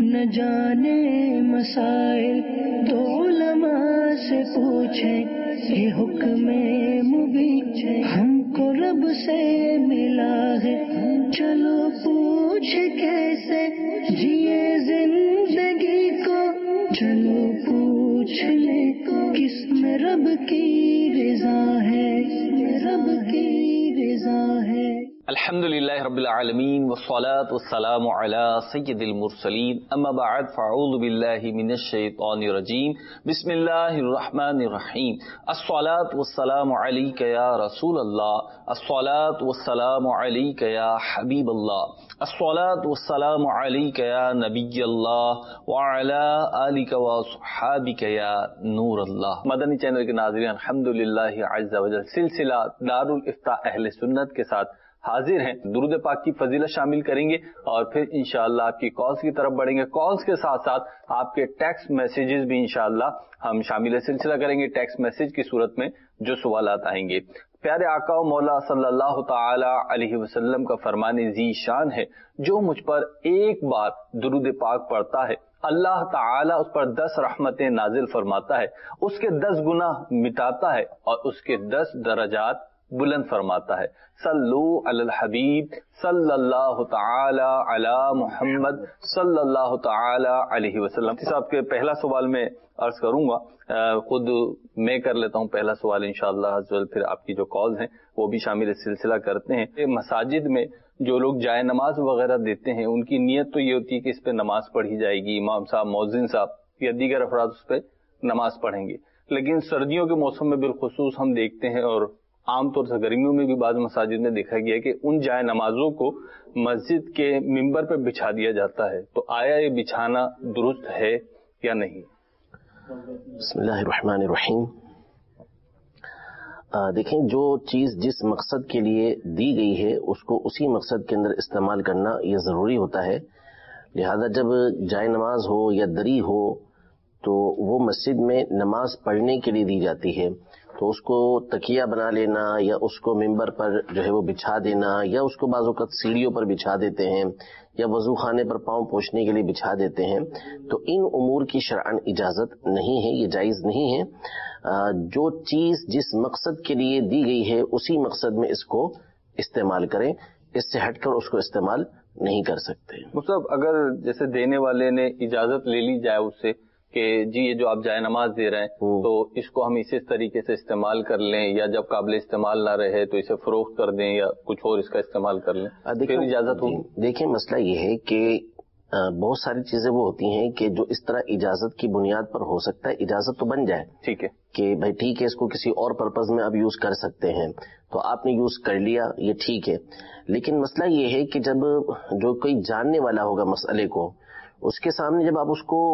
نہ جانے مسائل تو علماء سے پوچھیں، یہ حکم مبین ہم کو رب سے ملا ہے، چلو پوچھ کیسے جیے زندگی کو، چلو پوچھ لے کس میں رب کی رضا ہے، رب کی رضا ہے۔ الحمدللہ رب العالمین والصلاة والسلام علی سید المرسلین، اما بعد فاعوذ باللہ من الشیطان الرجیم، بسم اللہ الرحمن الرحیم۔ الصلاة والسلام علیک یا رسول اللہ، الصلاة والسلام علیک یا حبیب اللہ، الصلاة والسلام علیک یا نبی اللہ وعلی آلک وصحابک یا نور اللہ۔ مدنی چینل کے ناظرین، الحمدللہ عز وجل سلسلہ دارالافتاء اہل سنت کے ساتھ حاضر ہیں۔ درود پاک کی فضیلت شامل کریں گے اور پھر انشاءاللہ آپ کی کالز کی طرف بڑھیں گے۔ کالز کے ساتھ ساتھ آپ کے ٹیکسٹ میسیجز بھی انشاءاللہ ہم شامل سلسلہ کریں گے، ٹیکسٹ میسیج کی صورت میں جو سوالات آئیں گے۔ پیارے آقا و مولا صلی اللہ تعالی علیہ وسلم کا فرمان ذی شان ہے، جو مجھ پر ایک بار درود پاک پڑھتا ہے اللہ تعالیٰ اس پر 10 رحمتیں نازل فرماتا ہے، اس کے 10 گناہ مٹاتا ہے اور اس کے 10 درجات بلند فرماتا ہے۔ صلو علی الحبیب صلی اللہ تعالی علی محمد صلی اللہ تعالی علیہ وسلم۔ صاحب کے پہلا سوال میں عرض کروں گا، خود میں کر لیتا ہوں پہلا سوال انشاءاللہ، پھر آپ کی جو کالز ہیں وہ بھی شامل سلسلہ کرتے ہیں۔ مساجد میں جو لوگ جائے نماز وغیرہ دیتے ہیں، ان کی نیت تو یہ ہوتی ہے کہ اس پہ نماز پڑھی جائے گی، امام صاحب، مؤذن صاحب یا دیگر افراد اس پہ نماز پڑھیں گے، لیکن سردیوں کے موسم میں بالخصوص ہم دیکھتے ہیں اور عام طور سے گرمیوں میں بھی بعض مساجد میں دیکھا گیا ہے کہ ان جائے نمازوں کو مسجد کے ممبر پہ بچھا دیا جاتا ہے، تو آیا یہ بچھانا درست ہے یا نہیں؟ بسم اللہ الرحمن الرحیم۔ دیکھیں، جو چیز جس مقصد کے لیے دی گئی ہے اس کو اسی مقصد کے اندر استعمال کرنا یہ ضروری ہوتا ہے، لہذا جب جائے نماز ہو یا دری ہو تو وہ مسجد میں نماز پڑھنے کے لیے دی جاتی ہے، تو اس کو تکیہ بنا لینا یا اس کو ممبر پر جو ہے وہ بچھا دینا یا اس کو بعض اوقات سیڑھیوں پر بچھا دیتے ہیں یا وضو خانے پر پاؤں پوچھنے کے لیے بچھا دیتے ہیں، تو ان امور کی شرعاً اجازت نہیں ہے، یہ جائز نہیں ہے۔ جو چیز جس مقصد کے لیے دی گئی ہے اسی مقصد میں اس کو استعمال کریں، اس سے ہٹ کر اس کو استعمال نہیں کر سکتے۔ مطلب اگر جیسے دینے والے نے اجازت لے لی جائے اس سے کہ جی یہ جو آپ جائے نماز دے رہے ہیں تو اس کو ہم اسی طریقے سے استعمال کر لیں، یا جب قابل استعمال نہ رہے تو اسے فروخت کر دیں یا کچھ اور اس کا استعمال کر لیں، پھر اجازت ہوگی؟ دیکھیں، مسئلہ یہ ہے کہ بہت ساری چیزیں وہ ہوتی ہیں کہ جو اس طرح اجازت کی بنیاد پر ہو سکتا ہے، اجازت تو بن جائے، ٹھیک ہے کہ بھائی ٹھیک ہے اس کو کسی اور پرپز میں اب یوز کر سکتے ہیں، تو آپ نے یوز کر لیا، یہ ٹھیک ہے، لیکن مسئلہ یہ ہے کہ جب جو کوئی جاننے والا ہوگا مسئلے کو، اس کے سامنے جب آپ اس کو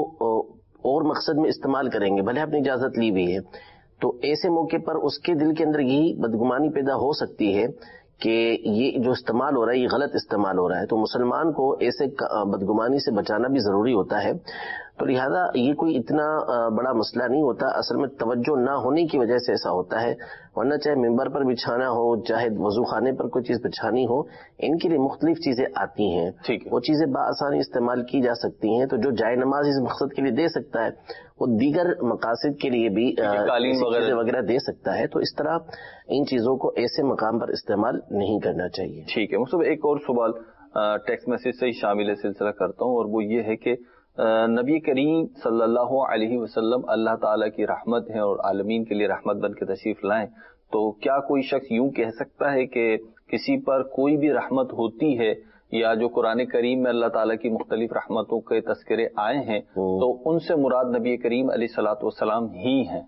اور مقصد میں استعمال کریں گے، بھلے آپ نے اجازت لی ہوئی ہے، تو ایسے موقع پر اس کے دل کے اندر یہی بدگمانی پیدا ہو سکتی ہے کہ یہ جو استعمال ہو رہا ہے یہ غلط استعمال ہو رہا ہے، تو مسلمان کو ایسے بدگمانی سے بچانا بھی ضروری ہوتا ہے۔ تو لہذا یہ کوئی اتنا بڑا مسئلہ نہیں ہوتا، اصل میں توجہ نہ ہونے کی وجہ سے ایسا ہوتا ہے، ورنہ چاہے ممبر پر بچھانا ہو، چاہے وضو خانے پر کوئی چیز بچھانی ہو، ان کے لیے مختلف چیزیں آتی ہیں، وہ چیزیں بآسانی استعمال کی جا سکتی ہیں۔ تو جو جائے نماز اس مقصد کے لیے دے سکتا ہے وہ دیگر مقاصد کے لیے بھی چیزیں وغیرہ دے سکتا ہے، تو اس طرح ان چیزوں کو ایسے مقام پر استعمال نہیں کرنا چاہیے۔ ٹھیک ہے، مطلب ایک اور سوال ٹیکسٹ میسج سے ہی شامل سلسلہ کرتا ہوں، اور وہ یہ ہے کہ نبی کریم صلی اللہ علیہ وسلم اللہ تعالیٰ کی رحمت ہیں اور عالمین کے لیے رحمت بن کے تشریف لائیں، تو کیا کوئی شخص یوں کہہ سکتا ہے کہ کسی پر کوئی بھی رحمت ہوتی ہے، یا جو قرآن کریم میں اللہ تعالیٰ کی مختلف رحمتوں کے تذکرے آئے ہیں تو ان سے مراد نبی کریم علیہ الصلوۃ والسلام ہی ہیں؟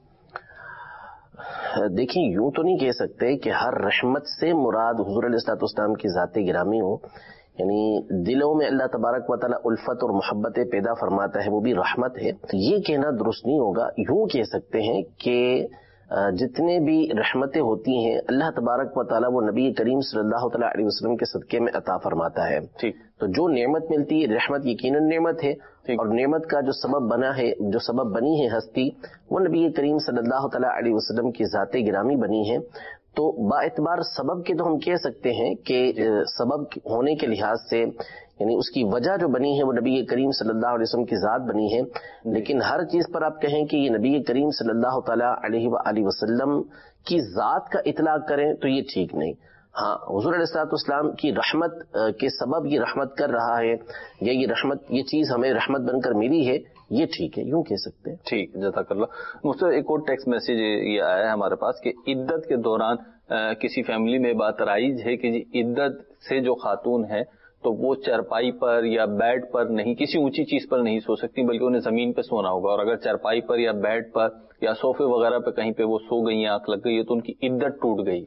دیکھیں، یوں تو نہیں کہہ سکتے کہ ہر رحمت سے مراد حضور علیہ الصلوۃ والسلام کی ذات گرامی ہو، یعنی دلوں میں اللہ تبارک و تعالیٰ الفت اور محبت پیدا فرماتا ہے، وہ بھی رحمت ہے، تو یہ کہنا درست نہیں ہوگا۔ یوں کہہ سکتے ہیں کہ جتنے بھی رحمتیں ہوتی ہیں اللہ تبارک و تعالیٰ وہ نبی کریم صلی اللہ تعالیٰ علیہ وسلم کے صدقے میں عطا فرماتا ہے۔ تو جو نعمت ملتی ہے رحمت یقیناً نعمت ہے، اور نعمت کا جو سبب بنا ہے، جو سبب بنی ہے ہستی، وہ نبی کریم صلی اللہ تعالیٰ علیہ وسلم کی ذات گرامی بنی ہے. تو با اعتبار سبب کے تو ہم کہہ سکتے ہیں کہ سبب ہونے کے لحاظ سے یعنی اس کی وجہ جو بنی ہے وہ نبی کریم صلی اللہ علیہ وسلم کی ذات بنی ہے. لیکن ہر چیز پر آپ کہیں کہ یہ نبی کریم صلی اللہ تعالیٰ علیہ وآلہ وسلم کی ذات کا اطلاق کریں تو یہ ٹھیک نہیں. ہاں، حضور علیہ الصلوۃ والسلام کی رحمت کے سبب یہ رحمت کر رہا ہے، یا یہ رحمت، یہ چیز ہمیں رحمت بن کر ملی ہے، یہ ٹھیک ہے، یوں کہہ سکتے ہیں. ٹھیک، جزاک اللہ. مجھ سے ایک اور ٹیکسٹ میسج یہ آیا ہے ہمارے پاس کہ عدت کے دوران کسی فیملی میں بات رائج ہے کہ جی عدت سے جو خاتون ہے تو وہ چارپائی پر یا بیڈ پر نہیں، کسی اونچی چیز پر نہیں سو سکتی، بلکہ انہیں زمین پہ سونا ہوگا، اور اگر چارپائی پر یا بیڈ پر یا صوفے وغیرہ پہ کہیں پہ وہ سو گئی یا آنکھ لگ گئی ہے تو ان کی عدت ٹوٹ گئی.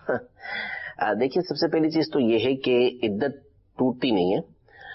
دیکھیے، سب سے پہلی چیز تو یہ ہے کہ عدت ٹوٹتی نہیں ہے.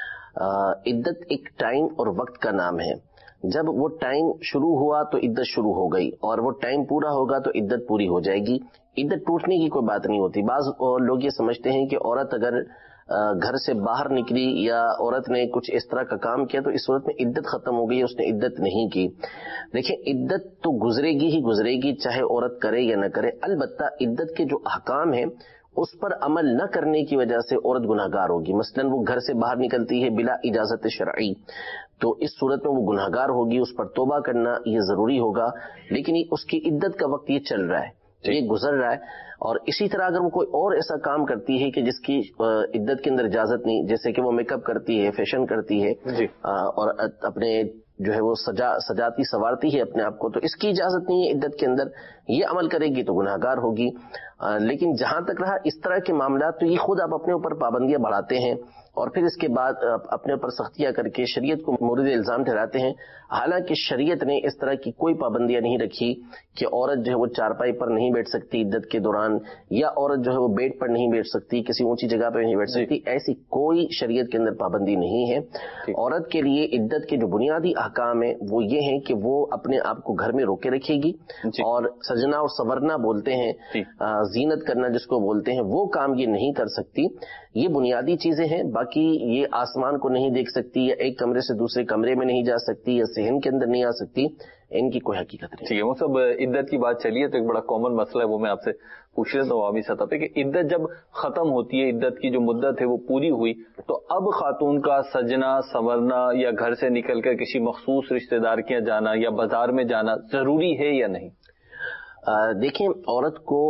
عدت ایک ٹائم اور وقت کا نام ہے. جب وہ ٹائم شروع ہوا تو عدت شروع ہو گئی، اور وہ ٹائم پورا ہوگا تو عدت پوری ہو جائے گی. عدت ٹوٹنے کی کوئی بات نہیں ہوتی. بعض لوگ یہ سمجھتے ہیں کہ عورت اگر گھر سے باہر نکلی یا عورت نے کچھ اس طرح کا کام کیا تو اس صورت میں عدت ختم ہو گئی، اس نے عدت نہیں کی. دیکھیں، عدت تو گزرے گی ہی گزرے گی، چاہے عورت کرے یا نہ کرے. البتہ عدت کے جو احکام ہیں اس پر عمل نہ کرنے کی وجہ سے عورت گناہگار ہوگی. مثلا وہ گھر سے باہر نکلتی ہے بلا اجازت شرعی، تو اس صورت میں وہ گناہگار ہوگی، اس پر توبہ کرنا یہ ضروری ہوگا. لیکن اس کی عدت کا وقت یہ چل رہا ہے، یہ گزر رہا ہے. اور اسی طرح اگر وہ کوئی اور ایسا کام کرتی ہے کہ جس کی عدت کے اندر اجازت نہیں، جیسے کہ وہ میک اپ کرتی ہے، فیشن کرتی ہے، اور اپنے جو ہے وہ سجاتی سنوارتی ہے اپنے آپ کو، تو اس کی اجازت نہیں ہے عدت کے اندر، یہ عمل کرے گی تو گناہگار ہوگی. لیکن جہاں تک رہا اس طرح کے معاملات، تو یہ خود آپ اپنے اوپر پابندیاں بڑھاتے ہیں اور پھر اس کے بعد اپنے اوپر سختیاں کر کے شریعت کو مورد الزام ٹھہراتے ہیں. حالانکہ شریعت نے اس طرح کی کوئی پابندیاں نہیں رکھی کہ عورت جو ہے وہ چارپائی پر نہیں بیٹھ سکتی عدت کے دوران، یا عورت جو ہے وہ بیڈ پر نہیں بیٹھ سکتی، کسی اونچی جگہ پہ نہیں بیٹھ سکتی. ایسی کوئی شریعت کے اندر پابندی نہیں ہے. عورت کے لیے عدت کے جو بنیادی احکام ہیں وہ یہ ہیں کہ وہ اپنے آپ کو گھر میں روکے رکھے گی، اور سجنا اور سنورنا بولتے ہیں، زینت کرنا جس کو بولتے ہیں، وہ کام یہ نہیں کر سکتی. یہ بنیادی چیزیں ہیں. باقی یہ آسمان کو نہیں دیکھ سکتی، یا ایک کمرے سے دوسرے کمرے میں نہیں جا سکتی، یا صحن کے اندر نہیں آ سکتی، ان کی کوئی حقیقت نہیں. ٹھیک ہے، وہ سب عدت کی بات چلیے تو ایک بڑا کامن مسئلہ ہے، وہ میں آپ سے پوچھ رہا ہوں عوامی سطح پہ کہ عدت جب ختم ہوتی ہے، عدت کی جو مدت ہے وہ پوری ہوئی، تو اب خاتون کا سجنا سنورنا یا گھر سے نکل کر کسی مخصوص رشتہ دار کے یہاں جانا یا بازار میں جانا ضروری ہے یا نہیں؟ دیکھیں، عورت کو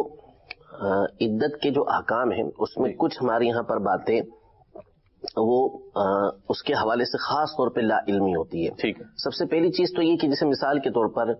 عدت کے جو احکام ہیں اس میں کچھ ہمارے یہاں پر باتیں وہ اس کے حوالے سے خاص طور پہ لا علمی ہوتی ہے. ٹھیک ہے. سب سے پہلی چیز تو یہ کہ جیسے مثال کے طور پر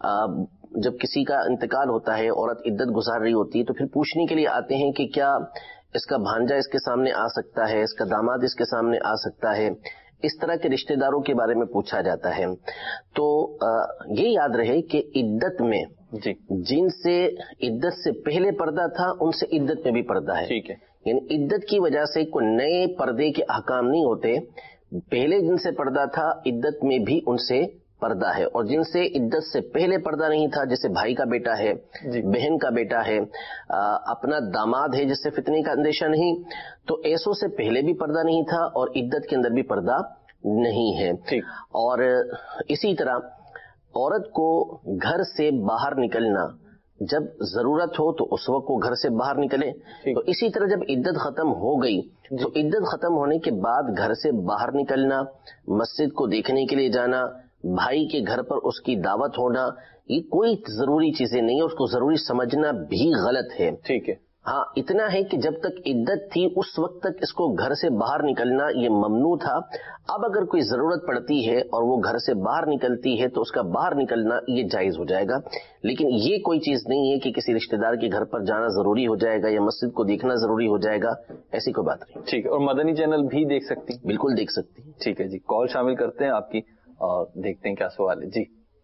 جب کسی کا انتقال ہوتا ہے، عورت عدت گزار رہی ہوتی ہے، تو پھر پوچھنے کے لیے آتے ہیں کہ کیا اس کا بھانجا اس کے سامنے آ سکتا ہے، اس کا داماد اس کے سامنے آ سکتا ہے. اس طرح کے رشتہ داروں کے بارے میں پوچھا جاتا ہے. تو یہ یاد رہے کہ عدت میں جن سے عدت سے پہلے پردہ تھا ان سے عدت میں بھی پردہ ہے. ٹھیک ہے. یعنی عدت کی وجہ سے کوئی نئے پردے کے احکام نہیں ہوتے. پہلے جن سے پردہ تھا عدت میں بھی ان سے پردہ ہے، اور جن سے عدت سے پہلے پردہ نہیں تھا، جیسے بھائی کا بیٹا ہے، بہن کا بیٹا ہے، اپنا داماد ہے جس سے فتنے کا اندیشہ نہیں، تو ایسوں سے پہلے بھی پردہ نہیں تھا اور عدت کے اندر بھی پردہ نہیں ہے. اور اسی طرح عورت کو گھر سے باہر نکلنا جب ضرورت ہو تو اس وقت وہ گھر سے باہر نکلے. تو اسی طرح جب عدت ختم ہو گئی تو عدت ختم ہونے کے بعد گھر سے باہر نکلنا، مسجد کو دیکھنے کے لیے جانا، بھائی کے گھر پر اس کی دعوت ہونا، یہ کوئی ضروری چیزیں نہیں ہے. اس کو ضروری سمجھنا بھی غلط ہے. ٹھیک ہے. ہاں، اتنا ہے کہ جب تک عدت تھی اس وقت تک اس کو گھر سے باہر نکلنا یہ ممنوع تھا. اب اگر کوئی ضرورت پڑتی ہے اور وہ گھر سے باہر نکلتی ہے تو اس کا باہر نکلنا یہ جائز ہو جائے گا. لیکن یہ کوئی چیز نہیں ہے کہ کسی رشتہ دار کے گھر پر جانا ضروری ہو جائے گا یا مسجد کو دیکھنا ضروری ہو جائے گا، ایسی کوئی بات نہیں. ٹھیک ہے. اور مدنی چینل بھی دیکھ سکتی؟ بالکل دیکھ سکتی. ٹھیک ہے جی، کال شامل کرتے ہیں آپ کی اور دیکھتے ہیں کیا سوال ہے. جی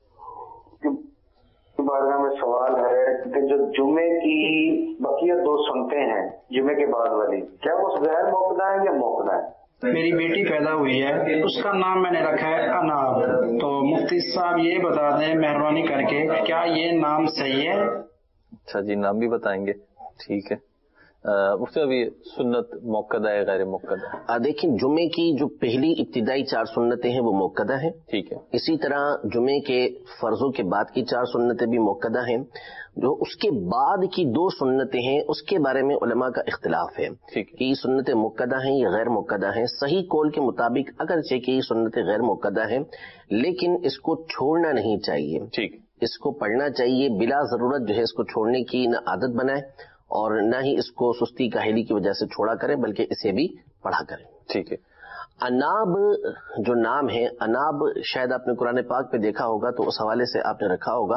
بارے میں سوال ہے کہ جو جمعے کی بقیہ دو سنتے ہیں جمعے کے بعد والی، کیا وہ غیر موقع ہے یا موقع ہے؟ میری بیٹی پیدا ہوئی ہے، اس کا نام میں نے رکھا ہے اناب. تو مفتی صاحب یہ بتا دیں مہربانی کر کے کیا یہ نام صحیح ہے؟ اچھا جی، نام بھی بتائیں گے. ٹھیک ہے. مفتی ابھی سنت موقدہ ہے غیر موقدہ؟ دیکھیں جمعے کی جو پہلی ابتدائی 4 سنتیں ہیں وہ موقدہ ہیں. ٹھیک ہے. اسی طرح جمعے کے فرضوں کے بعد کی 4 سنتیں بھی موقدہ ہیں. جو اس کے بعد کی 2 سنتیں ہیں اس کے بارے میں علماء کا اختلاف ہے کہ یہ سنتیں موقدہ ہیں یا غیر موقدہ ہیں. صحیح قول کے مطابق اگرچہ کہ یہ سنتیں غیر موقدہ ہیں لیکن اس کو چھوڑنا نہیں چاہیے. ٹھیک. اس کو پڑھنا چاہیے بلا ضرورت. جو ہے اس کو چھوڑنے کی نہ عادت بنائے اور نہ ہی اس کو سستی کاہلی کی وجہ سے چھوڑا کریں بلکہ اسے بھی پڑھا کریں. ٹھیک ہے. اناب جو نام ہے، اناب شاید آپ نے قرآن پاک پہ دیکھا ہوگا تو اس حوالے سے آپ نے رکھا ہوگا.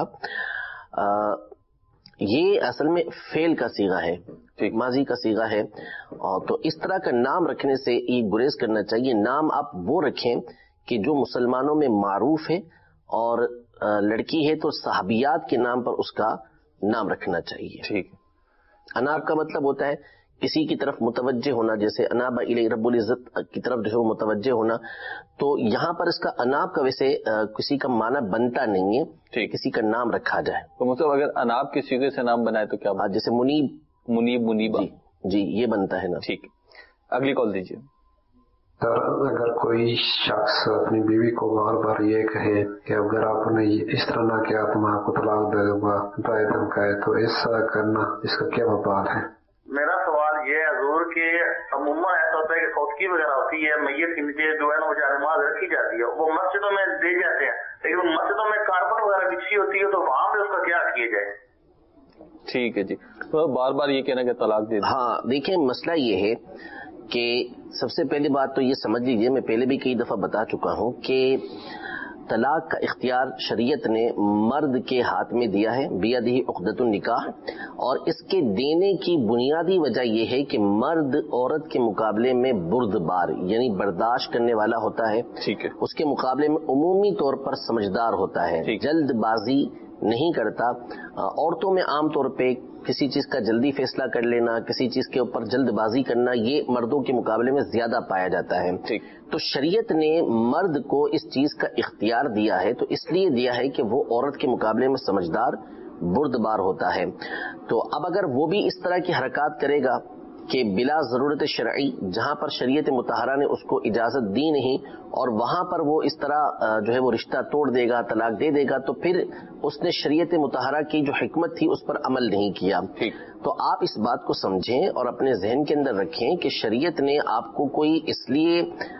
یہ اصل میں فعل کا صیغہ ہے، ماضی کا صیغہ ہے. اور تو اس طرح کا نام رکھنے سے یہ گریز کرنا چاہیے. نام آپ وہ رکھیں کہ جو مسلمانوں میں معروف ہے، اور لڑکی ہے تو صحابیات کے نام پر اس کا نام رکھنا چاہیے. ٹھیک. اناب کا مطلب ہوتا ہے کسی کی طرف متوجہ ہونا، جیسے اناب الی رب العزت کی طرف جو ہے وہ متوجہ ہونا. تو یہاں پر اس کا اناب کا ویسے کسی کا معنی بنتا نہیں ہے کسی کا نام رکھا جائے. تو مطلب اگر اناب کے صیغے سے نام بنائے تو کیا بات؟ جیسے منیب منیبہ. جی یہ بنتا ہے نا. ٹھیک. اگلی کال دیجیے. سر اگر کوئی شخص اپنی بیوی کو بار بار یہ کہے کہ اگر آپ نے اس طرح نہ کیا تو میں آپ کو طلاق دے دوں گا، ڈرائے دھمکائے، تو ایسا کرنا اس کا کیا وبال ہے؟ میرا سوال یہ ہے حضور کہ عموماً ایسا ہوتا ہے کہ فوتگی وغیرہ ہوتی ہے، میت کے نیچے جو ہے نا وہ جانماز رکھی جاتی ہے، وہ مسجدوں میں دے جاتے ہیں، لیکن مسجدوں میں کارپٹ وغیرہ بچھی ہوتی ہے تو وہاں پہ اس کا کیا کیا جائے؟ ٹھیک ہے جی. تو بار بار یہ کہنا کہ طلاق دے دیں. ہاں دیکھیں مسئلہ یہ ہے کہ سب سے پہلی بات تو یہ سمجھ لیجئے، میں پہلے بھی کئی دفعہ بتا چکا ہوں کہ طلاق کا اختیار شریعت نے مرد کے ہاتھ میں دیا ہے، بیدہ عقدۃ النکاح. اور اس کے دینے کی بنیادی وجہ یہ ہے کہ مرد عورت کے مقابلے میں بردبار یعنی برداشت کرنے والا ہوتا ہے. ٹھیک ہے. اس کے مقابلے میں عمومی طور پر سمجھدار ہوتا ہے، جلد بازی نہیں کرتا. عورتوں میں عام طور پہ کسی چیز کا جلدی فیصلہ کر لینا، کسی چیز کے اوپر جلد بازی کرنا، یہ مردوں کے مقابلے میں زیادہ پایا جاتا ہے. تو شریعت نے مرد کو اس چیز کا اختیار دیا ہے، تو اس لیے دیا ہے کہ وہ عورت کے مقابلے میں سمجھدار بردبار ہوتا ہے. تو اب اگر وہ بھی اس طرح کی حرکات کرے گا کہ بلا ضرورت شرعی، جہاں پر شریعت مطہرہ نے اس کو اجازت دی نہیں، اور وہاں پر وہ اس طرح جو ہے وہ رشتہ توڑ دے گا، طلاق دے دے گا، تو پھر اس نے شریعت مطہرہ کی جو حکمت تھی اس پر عمل نہیں کیا. تو آپ اس بات کو سمجھیں اور اپنے ذہن کے اندر رکھیں کہ شریعت نے آپ کو کوئی اس لیے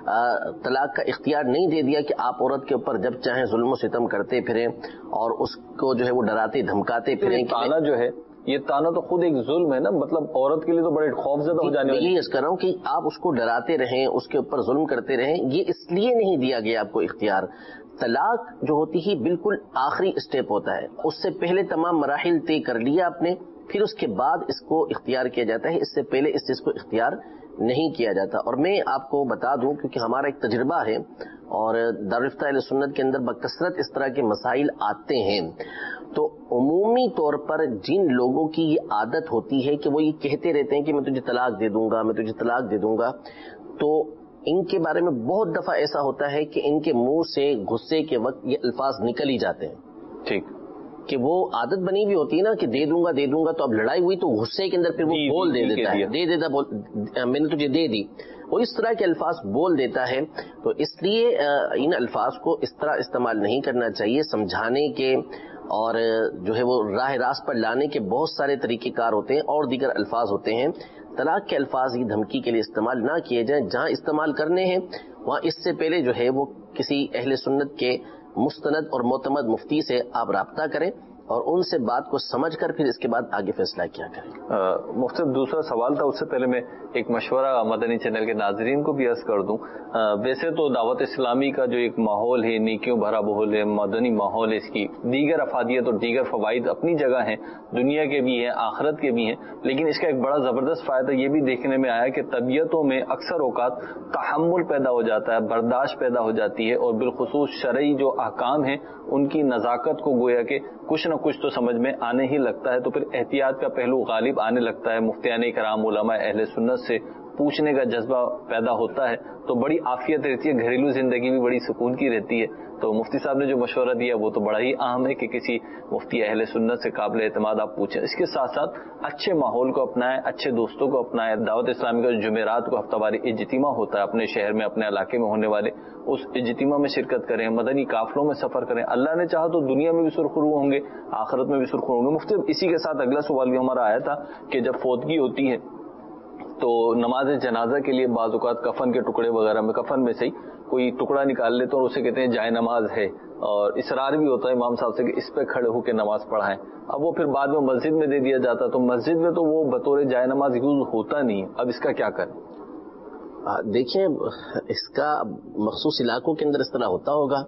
طلاق کا اختیار نہیں دے دیا کہ آپ عورت کے اوپر جب چاہیں ظلم و ستم کرتے پھریں اور اس کو جو ہے وہ ڈراتے دھمکاتے پھریں. تانا جو ہے یہ تانا تو خود ایک ظلم ہے نا، مطلب عورت کے لیے تو بڑے خوف زدہ ہو جانے والی. یہ کر رہا ہوں کہ آپ اس کو ڈراتے رہیں، اس کے اوپر ظلم کرتے رہیں، یہ اس لیے نہیں دیا گیا آپ کو اختیار. طلاق جو ہوتی ہے بالکل آخری اسٹیپ ہوتا ہے، اس سے پہلے تمام مراحل طے کر لیا آپ نے، پھر اس کے بعد اس کو اختیار کیا جاتا ہے. اس سے پہلے اس چیز کو اختیار نہیں کیا جاتا. اور میں آپ کو بتا دوں کیونکہ ہمارا ایک تجربہ ہے اور دارالفتہ اہل سنت کے اندر بکثرت اس طرح کے مسائل آتے ہیں، تو عمومی طور پر جن لوگوں کی یہ عادت ہوتی ہے کہ وہ یہ کہتے رہتے ہیں کہ میں تجھے طلاق دے دوں گا، میں تجھے طلاق دے دوں گا، تو ان کے بارے میں بہت دفعہ ایسا ہوتا ہے کہ ان کے منہ سے غصے کے وقت یہ الفاظ نکل ہی جاتے ہیں. ٹھیک. کہ وہ عادت بنی ہوئی ہوتی ہے نا کہ دے دوں گا دے دوں گا، تو اب لڑائی ہوئی تو غصے کے اندر پھر وہ بول دے دیتا ہے، دے دیتا میں نے تجھے دے دی، وہ اس طرح کے الفاظ بول دیتا ہے. تو اس لیے ان الفاظ کو اس طرح استعمال نہیں کرنا چاہیے. سمجھانے کے اور جو ہے وہ راہ راست پر لانے کے بہت سارے طریقہ کار ہوتے ہیں اور دیگر الفاظ ہوتے ہیں. طلاق کے الفاظ یہ دھمکی کے لیے استعمال نہ کیے جائیں. جہاں استعمال کرنے ہیں وہاں اس سے پہلے جو ہے وہ کسی اہل سنت کے مستند اور معتمد مفتی سے آپ رابطہ کریں اور ان سے بات کو سمجھ کر پھر اس کے بعد آگے فیصلہ کیا کریں. مفتی دوسرا سوال تھا، اس سے پہلے میں ایک مشورہ مدنی چینل کے ناظرین کو بھی عرض کر دوں. ویسے تو دعوت اسلامی کا جو ایک ماحول ہے، نیکیوں بھرا ماحول ہے، مدنی ماحول ہے، اس کی دیگر افادیت اور دیگر فوائد اپنی جگہ ہیں، دنیا کے بھی ہیں، آخرت کے بھی ہیں، لیکن اس کا ایک بڑا زبردست فائدہ یہ بھی دیکھنے میں آیا کہ طبیعتوں میں اکثر اوقات تحمل پیدا ہو جاتا ہے، برداشت پیدا ہو جاتی ہے، اور بالخصوص شرعی جو احکام ہیں ان کی نزاکت کو گویا کہ کچھ نہ کچھ تو سمجھ میں آنے ہی لگتا ہے. تو پھر احتیاط کا پہلو غالب آنے لگتا ہے. مفتیان کرام، علماء اہل سنت سے پوچھنے کا جذبہ پیدا ہوتا ہے تو بڑی عافیت رہتی ہے، گھریلو زندگی بھی بڑی سکون کی رہتی ہے. تو مفتی صاحب نے جو مشورہ دیا وہ تو بڑا ہی اہم ہے کہ کسی مفتی اہل سنت سے قابل اعتماد آپ پوچھیں. اس کے ساتھ ساتھ اچھے ماحول کو اپنائیں، اچھے دوستوں کو اپنائیں. دعوت اسلامی کا جمعرات کو ہفتہ واری اجتماع ہوتا ہے اپنے شہر میں، اپنے علاقے میں ہونے والے، اس اجتماع میں شرکت کریں، مدنی قافلوں میں سفر کریں. اللہ نے چاہا تو دنیا میں بھی سرخرو ہوں گے، آخرت میں بھی سرخرو ہوں گے. مفتی اسی کے ساتھ اگلا سوال بھی ہمارا آیا تھا کہ جب فوتگی ہوتی ہے تو نماز جنازہ کے لیے بعض اوقات کفن کے ٹکڑے وغیرہ میں، کفن میں سے ہی کوئی ٹکڑا نکال لیتے اور اسے کہتے ہیں جائے نماز ہے، اور اصرار بھی ہوتا ہے امام صاحب سے کہ اس پہ کھڑے ہو کے نماز پڑھائیں. اب وہ پھر بعد میں مسجد میں دے دیا جاتا ہے، تو مسجد میں تو وہ بطور جائے نماز یوز ہوتا نہیں ہے. اب اس کا کیا کریں؟ دیکھیں، اس کا مخصوص علاقوں کے اندر اس طرح ہوتا ہوگا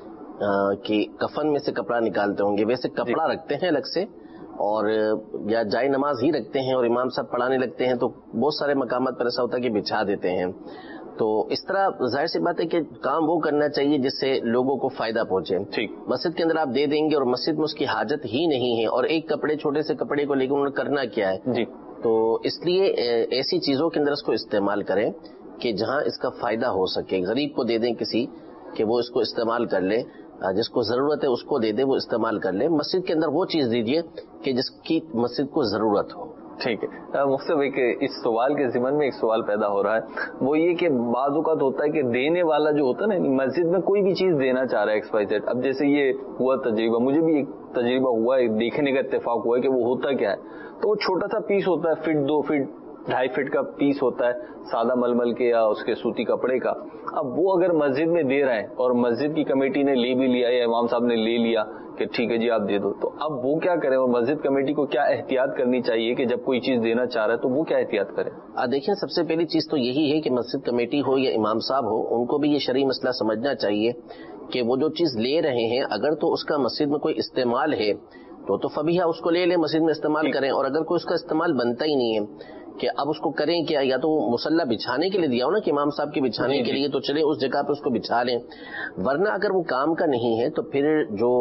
کہ کفن میں سے کپڑا نکالتے ہوں گے. ویسے کپڑا رکھتے ہیں الگ سے، اور یا جائے نماز ہی رکھتے ہیں اور امام صاحب پڑھانے لگتے ہیں. تو بہت سارے مقامات پر ایسا ہوتا ہے کہ بچھا دیتے ہیں. تو اس طرح ظاہر سی بات ہے کہ کام وہ کرنا چاہیے جس سے لوگوں کو فائدہ پہنچے. مسجد کے اندر آپ دے دیں گے اور مسجد میں اس کی حاجت ہی نہیں ہے، اور ایک کپڑے، چھوٹے سے کپڑے کو لے کے انہوں نے کرنا کیا ہے. تو اس لیے ایسی چیزوں کے اندر اس کو استعمال کریں کہ جہاں اس کا فائدہ ہو سکے. غریب کو دے دیں کسی کہ وہ اس کو استعمال کر لے، جس کو ضرورت ہے اس کو دے دے، وہ استعمال کر لے. مسجد کے اندر وہ چیز دیجیے کہ جس کی مسجد کو ضرورت ہو. ٹھیک ہے. مختلف ایک اس سوال کے ضمن میں ایک سوال پیدا ہو رہا ہے، وہ یہ کہ بعض اوقات ہوتا ہے کہ دینے والا جو ہوتا ہے نا، مسجد میں کوئی بھی چیز دینا چاہ رہا ہے ایکس وائی زیڈ. اب جیسے یہ ہوا تجربہ، مجھے بھی ایک تجربہ ہوا ہے، دیکھنے کا اتفاق ہوا ہے کہ وہ ہوتا کیا ہے. تو وہ چھوٹا سا پیس ہوتا ہے، فٹ 2 فٹ 2.5 فٹ کا پیس ہوتا ہے، سادہ ململ کے یا اس کے سوتی کپڑے کا. اب وہ اگر مسجد میں دے رہے ہیں اور مسجد کی کمیٹی نے لے بھی لیا یا امام صاحب نے لے لیا کہ ٹھیک ہے جی آپ دے دو، تو اب وہ کیا کریں، اور مسجد کمیٹی کو کیا احتیاط کرنی چاہیے کہ جب کوئی چیز دینا چاہ رہا ہے تو وہ کیا احتیاط کرے؟ دیکھیں، سب سے پہلی چیز تو یہی ہے کہ مسجد کمیٹی ہو یا امام صاحب ہو، ان کو بھی یہ شرعی مسئلہ سمجھنا چاہیے کہ وہ جو چیز لے رہے ہیں اگر تو اس کا مسجد میں کوئی استعمال ہے تو فبیہا اس کو لے لیں، مسجد میں استعمال کریں. اور اگر کوئی اس کا استعمال بنتا ہی نہیں ہے کہ اب اس کو کریں کیا، یا تو مصلی بچھانے کے لیے دیا ہو نا کہ امام صاحب کے بچھانے کے لیے، تو چلے اس جگہ پہ اس کو بچھا لیں. ورنہ اگر وہ کام کا نہیں ہے تو پھر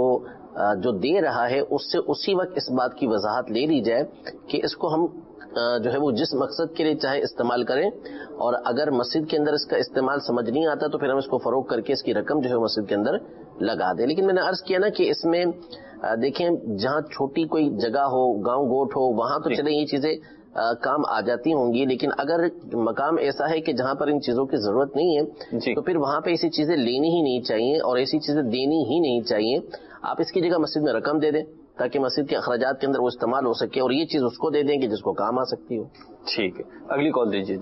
جو دے رہا ہے اس سے اسی وقت اس بات کی وضاحت لے لی جائے کہ اس کو ہم جو ہے وہ جس مقصد کے لیے چاہے استعمال کریں، اور اگر مسجد کے اندر اس کا استعمال سمجھ نہیں آتا تو پھر ہم اس کو فروغ کر کے اس کی رقم جو ہے مسجد کے اندر لگا دیں. لیکن میں نے عرض کیا نا کہ اس میں دیکھیں، جہاں چھوٹی کوئی جگہ ہو، گاؤں گوٹ ہو، وہاں تو چلیں یہ چیزیں کام آ جاتی ہوں گی. لیکن اگر مقام ایسا ہے کہ جہاں پر ان چیزوں کی ضرورت نہیں ہے تو پھر وہاں پہ ایسی چیزیں لینی ہی نہیں چاہیے اور ایسی چیزیں دینی ہی نہیں چاہیے. آپ اس کی جگہ مسجد میں رقم دے دیں تاکہ مسجد کے اخراجات کے اندر وہ استعمال ہو سکے، اور یہ چیز اس کو دے دیں کہ جس کو کام آ سکتی ہو. ٹھیک ہے، اگلی کال دیجیے.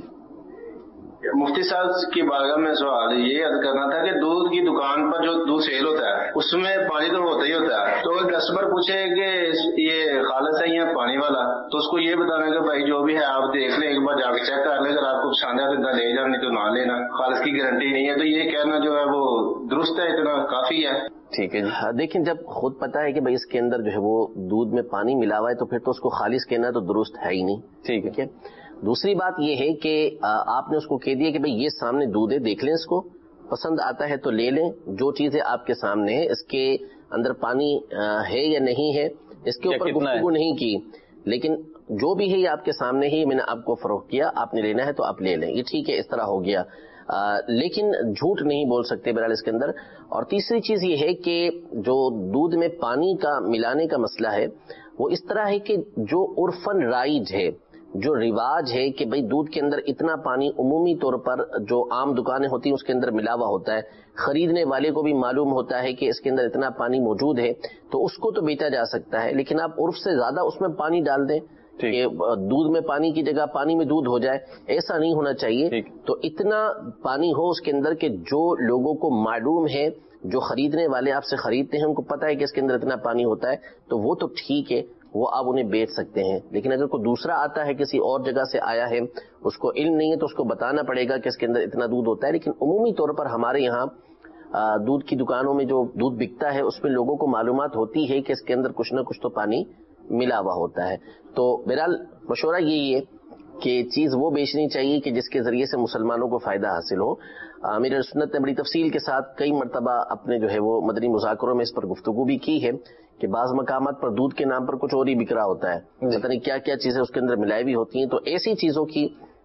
مفتی صاحب کی بارگاہ میں سوال یہ عرض کرنا تھا کہ دودھ کی دکان پر جو دودھ سیل ہوتا ہے اس میں پانی تو ہوتا ہی ہوتا ہے. تو اگر کسٹمر پوچھے کہ یہ خالص ہے یا پانی والا، تو اس کو یہ بتانا کہ بھائی جو بھی ہے آپ دیکھ لیں، ایک بار جا کے چیک کر لیں، اگر آپ کو پسند ہے تو اتنا لے جانا، نہیں تو نہ لینا، خالص کی گارنٹی نہیں ہے. تو یہ کہنا جو ہے وہ درست ہے، اتنا کافی ہے. ٹھیک ہے جی. دیکھیں، جب خود پتا ہے کہ بھائی اس کے اندر جو ہے وہ دودھ میں پانی ملا ہوا ہے تو پھر تو اس کو خالص کہنا تو درست ہے ہی نہیں. ٹھیک ہے. دوسری بات یہ ہے کہ آپ نے اس کو کہہ دیا کہ بھئی یہ سامنے دودھ ہے، دیکھ لیں، اس کو پسند آتا ہے تو لے لیں. جو چیزیں آپ کے سامنے ہے، اس کے اندر پانی ہے یا نہیں ہے اس کے اوپر گفتگو نہیں کی، لیکن جو بھی ہے یہ آپ کے سامنے ہی میں نے آپ کو فروخت کیا، آپ نے لینا ہے تو آپ لے لیں، یہ ٹھیک ہے، اس طرح ہو گیا. لیکن جھوٹ نہیں بول سکتے بہرحال اس کے اندر. اور تیسری چیز یہ ہے کہ جو دودھ میں پانی کا ملانے کا مسئلہ ہے وہ اس طرح ہے کہ جو عرفاً رائج ہے، جو رواج ہے کہ بھئی دودھ کے اندر اتنا پانی عمومی طور پر جو عام دکانیں ہوتی ہیں اس کے اندر ملا ہوا ہوتا ہے، خریدنے والے کو بھی معلوم ہوتا ہے کہ اس کے اندر اتنا پانی موجود ہے، تو اس کو تو بیچا جا سکتا ہے. لیکن آپ عرف سے زیادہ اس میں پانی ڈال دیں کہ دودھ میں پانی کی جگہ پانی میں دودھ ہو جائے، ایسا نہیں ہونا چاہیے. تو اتنا پانی ہو اس کے اندر کہ جو لوگوں کو معلوم ہے، جو خریدنے والے آپ سے خریدتے ہیں ان کو پتا ہے کہ اس کے اندر اتنا پانی ہوتا ہے، تو وہ تو ٹھیک ہے، وہ آپ انہیں بیچ سکتے ہیں. لیکن اگر کوئی دوسرا آتا ہے، کسی اور جگہ سے آیا ہے، اس کو علم نہیں ہے، تو اس کو بتانا پڑے گا کہ اس کے اندر اتنا دودھ ہوتا ہے. لیکن عمومی طور پر ہمارے یہاں دودھ کی دکانوں میں جو دودھ بکتا ہے اس میں لوگوں کو معلومات ہوتی ہے کہ اس کے اندر کچھ نہ کچھ تو پانی ملا ہوا ہوتا ہے. تو بہرحال مشورہ یہی ہے کہ چیز وہ بیچنی چاہیے کہ جس کے ذریعے سے مسلمانوں کو فائدہ حاصل ہو. امیر سنت نے بڑی تفصیل کے ساتھ کئی مرتبہ اپنے جو ہے وہ مدنی مذاکروں میں اس پر گفتگو بھی کی ہے کہ بعض مقامات پر دودھ کے نام پر کچھ اور ہی بک رہا ہوتا ہے، پتہ نہیں کیا کیا چیزیں اس کے اندر ملائی بھی ہوتی ہیں. تو ایسی چیزوں کی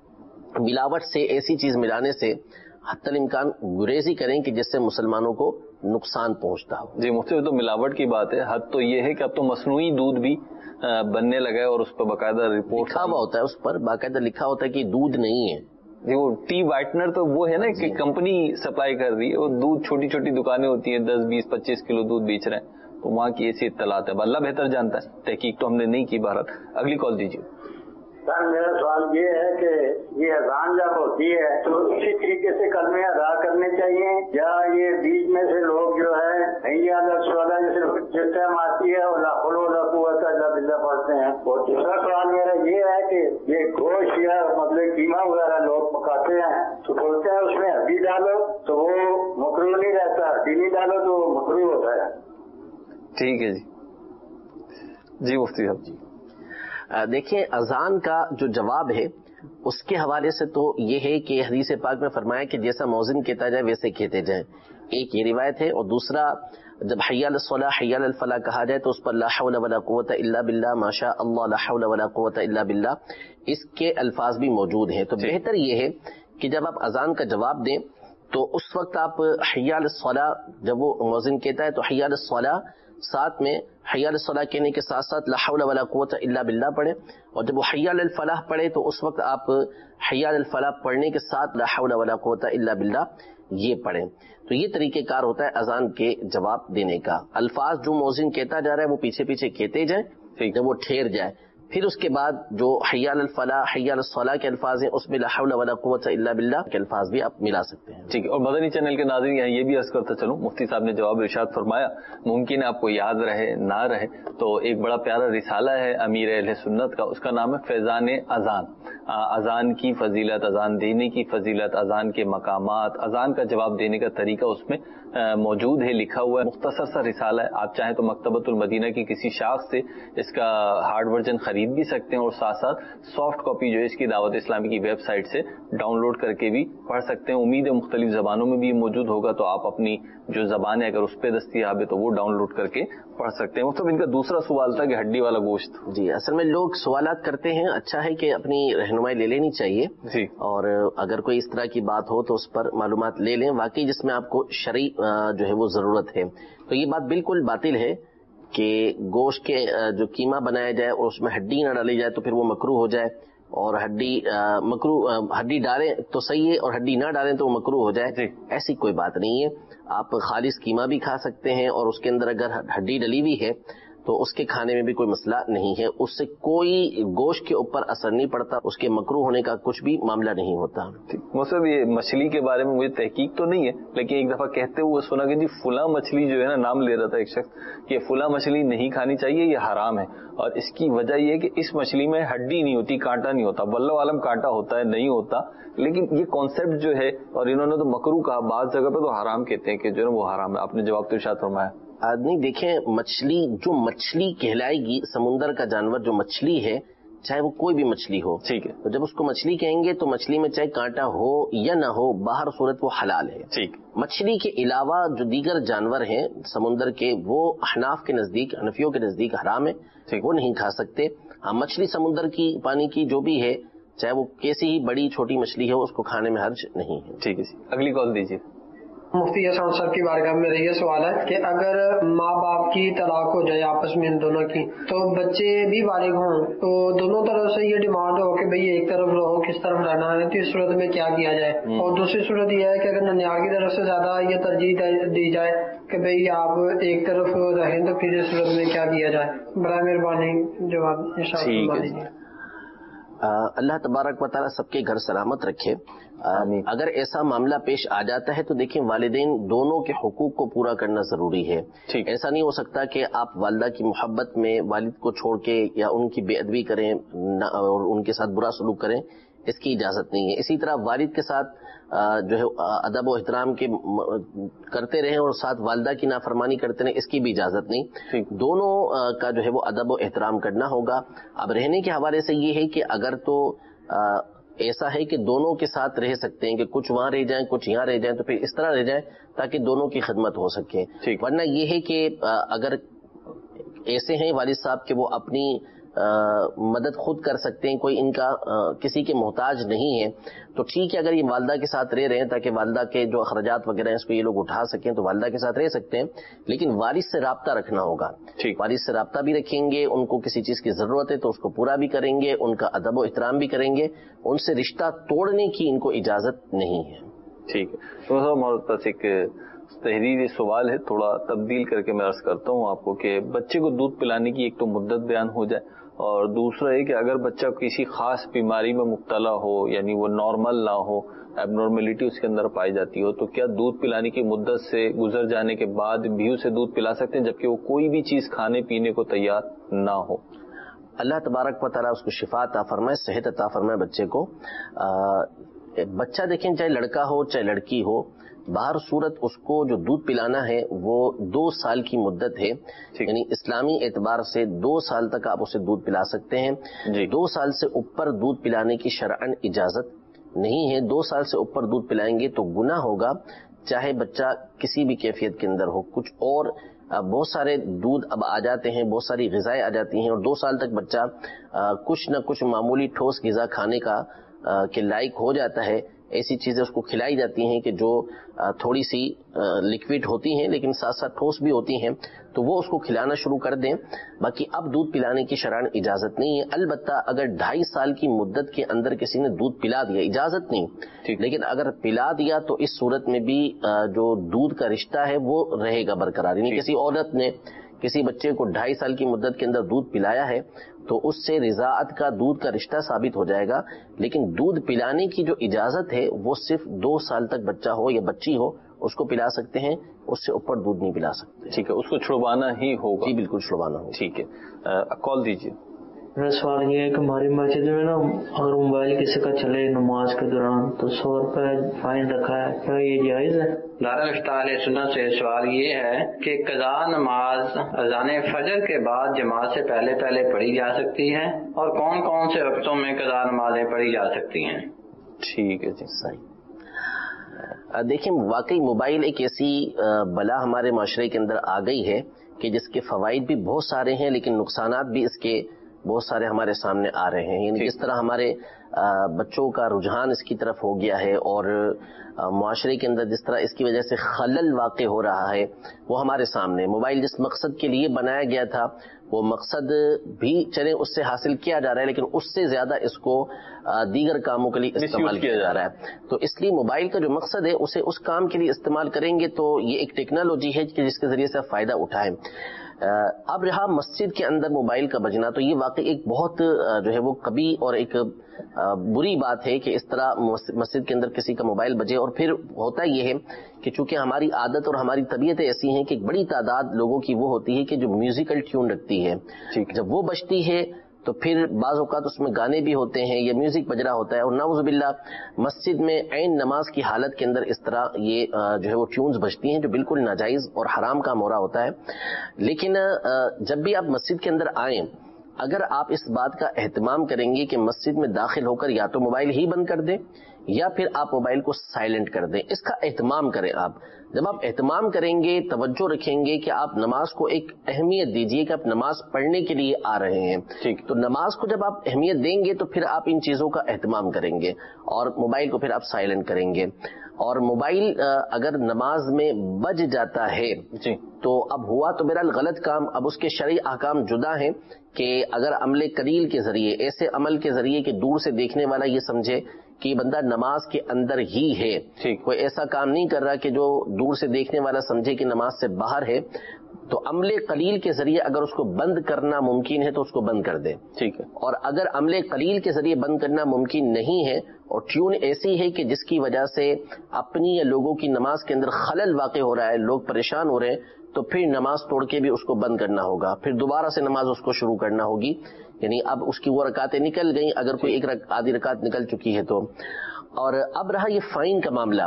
ملاوٹ سے ایسی چیز ملانے سے حتی الامکان گریزی کریں کہ جس سے مسلمانوں کو نقصان پہنچتا ہو. جی مفتی تو ملاوٹ کی بات ہے، حد تو یہ ہے کہ اب تو مصنوعی دودھ بھی بننے لگا ہے اور اس پر باقاعدہ رپورٹ لکھا ہوا ہوتا ہے، اس پر باقاعدہ لکھا ہوتا ہے کہ دودھ نہیں ہے. جی وہ ٹی وائٹنر تو وہ ہے نا کہ کمپنی سپلائی کر رہی ہے، اور دودھ چھوٹی چھوٹی دکانیں ہوتی ہیں 10 20 25 کلو دودھ بیچ رہے ہیں، تو وہاں کی ایسی اطلاعات ہے. اللہ بہتر جانتا ہے، تحقیق تو ہم نے نہیں کی. بہرحال اگلی کال دیجیے. سر میرا سوال یہ ہے کہ یہ اذان جب ہوتی ہے تو اسی طریقے سے کلمے ادا کرنے چاہیے، یا یہ بیچ میں سے لوگ جو ہے جس ٹائم آتی ہے لا حول ولا قوت الا باللہ پڑھتے ہیں. اور دوسرا سوال میرا یہ ہے کہ یہ گوشت یا مطلب قیمہ وغیرہ لوگ پکاتے ہیں تو بولتے ہیں اس میں ہڈی ڈالو تو وہ مکروہ نہیں رہتا، ہڈی نہیں ڈالو تو وہ مکروہ ہوتا ہے. ٹھیک ہے جی. جی مفتی صاحب. جی دیکھیں اذان کا جو جواب ہے اس کے حوالے سے تو یہ ہے کہ حدیث پاک میں فرمایا کہ جیسا مؤذن کہتا جائے ویسے کہتے جائیں. ایک یہ روایت ہے، اور دوسرا جب حی علی الصلاح حی علی الفلاح کہا جائے تو اس پر لا حول ولا قوت الا باللہ ماشاء اللہ لا حول ولا قوت الا باللہ اس کے الفاظ بھی موجود ہیں. تو بہتر یہ ہے کہ جب آپ اذان کا جواب دیں تو اس وقت آپ حی علی الصلاح جب وہ مؤذن کہتا ہے تو حی علی الصلاح ساتھ میں حی علی الصلاح کہنے کے ساتھ ساتھ لا حول ولا قوت الا باللہ پڑھیں، اور جب وہ حی علی الفلاح پڑھے تو اس وقت آپ حی علی الفلاح پڑھنے کے ساتھ لا حول ولا قوت الا باللہ یہ پڑھیں. تو یہ طریقہ کار ہوتا ہے اذان کے جواب دینے کا. الفاظ جو مؤذن کہتا جا رہا ہے وہ پیچھے پیچھے کہتے جائیں جب وہ ٹھہر جائے، پھر اس کے بعد جو حی علی الفلاح حی علی الصلاح کے الفاظ ہیں اس میں لا حول ولا قوت الا باللہ کے الفاظ بھی آپ ملا سکتے ہیں. ٹھیک ہے. اور مدنی چینل کے ناظرین یہاں یہ بھی عرض کرتا چلوں، مفتی صاحب نے جواب ارشاد فرمایا، ممکن ہے آپ کو یاد رہے نہ رہے، تو ایک بڑا پیارا رسالہ ہے امیر اہل سنت کا، اس کا نام ہے فیضان اذان. اذان کی فضیلت، اذان دینے کی فضیلت، اذان کے مقامات، اذان کا جواب دینے کا طریقہ اس میں موجود ہے، لکھا ہوا ہے. مختصر سا رسالہ ہے، آپ چاہیں تو مکتبۃ المدینہ کی کسی شاخ سے اس کا ہارڈ ورژن خرید بھی سکتے ہیں، اور ساتھ ساتھ سافٹ کاپی جو ہے اس کی دعوت اسلامی کی ویب سائٹ سے ڈاؤن لوڈ کر کے بھی پڑھ سکتے ہیں. امید ہے مختلف زبانوں میں بھی یہ موجود ہوگا، تو آپ اپنی جو زبان ہے اگر اس پہ دستیاب ہے تو وہ ڈاؤن لوڈ کر کے پڑھ سکتے ہیں. مطلب ان کا دوسرا سوال تھا کہ ہڈی والا گوشت. جی اصل میں لوگ سوالات کرتے ہیں، اچھا ہے کہ اپنی رہنمائی لے لینی چاہیے جی، اور اگر کوئی اس طرح کی بات ہو تو اس پر معلومات لے لیں واقعی جس میں آپ کو شرعی جو ہے وہ ضرورت ہے. تو یہ بات بالکل باطل ہے کہ گوشت کے جو قیمہ بنایا جائے اور اس میں ہڈی نہ ڈالی جائے تو پھر وہ مکروہ ہو جائے، اور ہڈی ڈالیں تو صحیح ہے اور ہڈی نہ ڈالیں تو وہ مکروہ ہو جائے. ایسی کوئی بات نہیں ہے. آپ خالص قیمہ بھی کھا سکتے ہیں، اور اس کے اندر اگر ہڈی ڈلی ہوئی ہے تو اس کے کھانے میں بھی کوئی مسئلہ نہیں ہے، اس سے کوئی گوشت کے اوپر اثر نہیں پڑتا، اس کے مکروہ ہونے کا کچھ بھی معاملہ نہیں ہوتا. مطلب یہ مچھلی کے بارے میں مجھے تحقیق تو نہیں ہے، لیکن ایک دفعہ کہتے ہوئے سنا کہ جی فلاں مچھلی جو ہے نا، نام لے رہا تھا ایک شخص کہ فلاں مچھلی نہیں کھانی چاہیے، یہ حرام ہے، اور اس کی وجہ یہ ہے کہ اس مچھلی میں ہڈی نہیں ہوتی، کانٹا نہیں ہوتا. واللہ عالم کانٹا ہوتا ہے نہیں ہوتا، لیکن یہ کانسیپٹ جو ہے، اور انہوں نے تو مکروہ کہا، بعض جگہ پہ تو حرام کہتے ہیں کہ جو ہے وہ حرام ہے. آپ نے جواب تو ارشاد فرمایا. آدمی دیکھیں مچھلی جو مچھلی کہلائے گی، سمندر کا جانور جو مچھلی ہے چاہے وہ کوئی بھی مچھلی ہو، ٹھیک ہے، تو جب اس کو مچھلی کہیں گے تو مچھلی میں چاہے کانٹا ہو یا نہ ہو باہر صورت وہ حلال ہے. ٹھیک. مچھلی کے علاوہ جو دیگر جانور ہیں سمندر کے وہ احناف کے نزدیک، حنفیوں کے نزدیک حرام ہے، وہ نہیں کھا سکتے. ہاں مچھلی سمندر کی پانی کی جو بھی ہے چاہے وہ کیسی ہی بڑی چھوٹی مچھلی ہے اس کو کھانے میں حرج نہیں ہے. ٹھیک ہے جی. اگلی کال دیجیے. مفتی حسن صاحب کی بارگاہ میں یہ سوال ہے کہ اگر ماں باپ کی طلاق ہو جائے آپس میں ان دونوں کی، تو بچے بھی بالغ ہوں تو دونوں طرف سے یہ ڈیمانڈ ہو کہ بھئی ایک طرف رہو، کس طرف رہنا ہے، تو اس صورت میں کیا کیا جائے؟ اور دوسری صورت یہ ہے کہ اگر ننیال کی طرف سے زیادہ یہ ترجیح دی جائے کہ بھئی آپ ایک طرف رہیں، تو پھر اس صورت میں کیا کیا جائے؟ برائے مہربانی جواب ارشاد فرما دیجیے. اللہ تبارک و تعالیٰ سب کے گھر سلامت رکھے. اگر ایسا معاملہ پیش آ جاتا ہے تو دیکھیں والدین دونوں کے حقوق کو پورا کرنا ضروری ہے. ایسا نہیں ہو سکتا کہ آپ والدہ کی محبت میں والد کو چھوڑ کے یا ان کی بے ادبی کریں اور ان کے ساتھ برا سلوک کریں، اس کی اجازت نہیں ہے. اسی طرح والد کے ساتھ جو ہے ادب و احترام کے کرتے رہیں اور ساتھ والدہ کی نافرمانی کرتے رہیں، اس کی بھی اجازت نہیں. دونوں کا جو ہے وہ ادب و احترام کرنا ہوگا. اب رہنے کے حوالے سے یہ ہے کہ اگر تو ایسا ہے کہ دونوں کے ساتھ رہ سکتے ہیں کہ کچھ وہاں رہ جائیں کچھ یہاں رہ جائیں، تو پھر اس طرح رہ جائیں تاکہ دونوں کی خدمت ہو سکے. ورنہ یہ ہے کہ اگر ایسے ہیں والد صاحب کہ وہ اپنی مدد خود کر سکتے ہیں، کوئی ان کا کسی کے محتاج نہیں ہے، تو ٹھیک ہے اگر یہ والدہ کے ساتھ رہ رہے ہیں تاکہ والدہ کے جو اخراجات وغیرہ ہیں اس کو یہ لوگ اٹھا سکیں تو والدہ کے ساتھ رہ سکتے ہیں، لیکن والد سے رابطہ رکھنا ہوگا. والد سے رابطہ بھی رکھیں گے، ان کو کسی چیز کی ضرورت ہے تو اس کو پورا بھی کریں گے، ان کا ادب و احترام بھی کریں گے، ان سے رشتہ توڑنے کی ان کو اجازت نہیں ہے. ٹھیک ہے. تو ہمارے پاس ایک تحریری سوال ہے، تھوڑا تبدیل کر کے میں عرض کرتا ہوں آپ کو کہ بچے کو دودھ پلانے کی ایک تو مدت بیان ہو جائے، اور دوسرا یہ کہ اگر بچہ کسی خاص بیماری میں مبتلا ہو، یعنی وہ نارمل نہ ہو، ایب نارملٹی اس کے اندر پائی جاتی ہو، تو کیا دودھ پلانے کی مدت سے گزر جانے کے بعد بھی اسے دودھ پلا سکتے ہیں جبکہ وہ کوئی بھی چیز کھانے پینے کو تیار نہ ہو؟ اللہ تبارک و تعالیٰ اس کو شفا عطا فرمائے، صحت عطا فرمائے بچے کو. بچہ دیکھیں چاہے لڑکا ہو چاہے لڑکی ہو، باہر صورت اس کو جو دودھ پلانا ہے وہ 2 سال کی مدت ہے، یعنی اسلامی اعتبار سے 2 سال تک آپ اسے دودھ پلا سکتے ہیں. 2 سال سے اوپر دودھ پلانے کی شرعاً اجازت نہیں ہے. 2 سال سے اوپر دودھ پلائیں گے تو گناہ ہوگا، چاہے بچہ کسی بھی کیفیت کے اندر ہو. کچھ اور بہت سارے دودھ اب آ جاتے ہیں، بہت ساری غذائیں آ جاتی ہیں، اور 2 سال تک بچہ کچھ نہ کچھ معمولی ٹھوس غذا کھانے کا کے لائق ہو جاتا ہے. ایسی چیزیں اس کو کھلائی جاتی ہیں کہ جو تھوڑی سی لکوڈ ہوتی ہیں لیکن ساتھ ساتھ ٹھوس بھی ہوتی ہیں، تو وہ اس کو کھلانا شروع کر دیں. باقی اب دودھ پلانے کی شرعاً اجازت نہیں ہے. البتہ اگر 2.5 سال کی مدت کے اندر کسی نے دودھ پلا دیا، اجازت نہیں، لیکن اگر پلا دیا تو اس صورت میں بھی جو دودھ کا رشتہ ہے وہ رہے گا برقرار. یعنی کسی عورت نے کسی بچے کو 2.5 سال کی مدت کے اندر دودھ پلایا ہے تو اس سے رضاعت کا دودھ کا رشتہ ثابت ہو جائے گا، لیکن دودھ پلانے کی جو اجازت ہے وہ صرف 2 سال تک بچہ ہو یا بچی ہو اس کو پلا سکتے ہیں، اس سے اوپر دودھ نہیں پلا سکتے. ٹھیک ہے، اس کو چھڑوانا ہی ہوگا. جی بالکل چھڑوانا ہوگا. ٹھیک ہے، کال دیجیے. میرا سوال یہ ہے کہ ہماری مسجد میں نا اگر موبائل کسی کا چلے نماز کے دوران تو 100 روپے فائن رکھا ہے، کیا یہ جائز ہے؟ دار الافتاء علیہ سنت سے سوال یہ ہے کہ قضا نماز اذان فجر کے بعد جماعت سے پہلے پڑھی جا سکتی ہے، اور کون کون سے وقتوں میں قضا نمازیں پڑھی جا سکتی ہیں؟ ٹھیک ہے جی، صحیح. دیکھیں واقعی موبائل ایک ایسی بلا ہمارے معاشرے کے اندر آ گئی ہے کہ جس کے فوائد بھی بہت سارے ہیں لیکن نقصانات بھی اس کے بہت سارے ہمارے سامنے آ رہے ہیں. یعنی جس طرح ہمارے بچوں کا رجحان اس کی طرف ہو گیا ہے اور معاشرے کے اندر جس طرح اس کی وجہ سے خلل واقع ہو رہا ہے وہ ہمارے سامنے. موبائل جس مقصد کے لیے بنایا گیا تھا وہ مقصد بھی چلے اس سے حاصل کیا جا رہا ہے، لیکن اس سے زیادہ اس کو دیگر کاموں کے لیے استعمال کیا جا رہا ہے. تو اس لیے موبائل کا جو مقصد ہے اسے اس کام کے لیے استعمال کریں گے تو یہ ایک ٹیکنالوجی ہے کہ جس کے ذریعے سے فائدہ اٹھائیں. اب رہا مسجد کے اندر موبائل کا بجنا، تو یہ واقعی ایک بہت جو ہے وہ کبھی اور ایک بری بات ہے کہ اس طرح مسجد کے اندر کسی کا موبائل بجے. اور پھر ہوتا یہ ہے کہ چونکہ ہماری عادت اور ہماری طبیعتیں ایسی ہیں کہ ایک بڑی تعداد لوگوں کی وہ ہوتی ہے کہ جو میوزیکل ٹیون رکھتی ہے، جب وہ بجتی ہے تو پھر بعض اوقات اس میں گانے بھی ہوتے ہیں یا میوزک بج رہا ہوتا ہے، اور نعوذ باللہ مسجد میں عین نماز کی حالت کے اندر اس طرح یہ جو ہے وہ ٹیونز بجتی ہیں جو بالکل ناجائز اور حرام کام ہو رہا ہوتا ہے. لیکن جب بھی آپ مسجد کے اندر آئیں، اگر آپ اس بات کا اہتمام کریں گے کہ مسجد میں داخل ہو کر یا تو موبائل ہی بند کر دیں یا پھر آپ موبائل کو سائلنٹ کر دیں، اس کا اہتمام کریں. آپ جب آپ اہتمام کریں گے، توجہ رکھیں گے کہ آپ نماز کو ایک اہمیت دیجئے کہ آپ نماز پڑھنے کے لیے آ رہے ہیں، تو نماز کو جب آپ اہمیت دیں گے تو پھر آپ ان چیزوں کا اہتمام کریں گے اور موبائل کو پھر آپ سائلنٹ کریں گے. اور موبائل اگر نماز میں بج جاتا ہے تو اب ہوا تو بہرحال غلط کام. اب اس کے شرعی احکام جدا ہیں کہ اگر عمل قلیل کے ذریعے، ایسے عمل کے ذریعے کہ دور سے دیکھنے والا یہ سمجھے کہ بندہ نماز کے اندر ہی ہے، کوئی ایسا کام نہیں کر رہا کہ جو دور سے دیکھنے والا سمجھے کہ نماز سے باہر ہے، تو عمل قلیل کے ذریعے اگر اس کو بند کرنا ممکن ہے تو اس کو بند کر دے. ٹھیک ہے. اور اگر عمل قلیل کے ذریعے بند کرنا ممکن نہیں ہے اور ٹیون ایسی ہے کہ جس کی وجہ سے اپنی یا لوگوں کی نماز کے اندر خلل واقع ہو رہا ہے، لوگ پریشان ہو رہے ہیں، تو پھر نماز توڑ کے بھی اس کو بند کرنا ہوگا، پھر دوبارہ سے نماز اس کو شروع کرنا ہوگی. یعنی اب اس کی وہ رکعتیں نکل گئیں اگر کوئی ایک آدھی رکعت نکل چکی ہے تو. اور اب رہا یہ فائن کا معاملہ،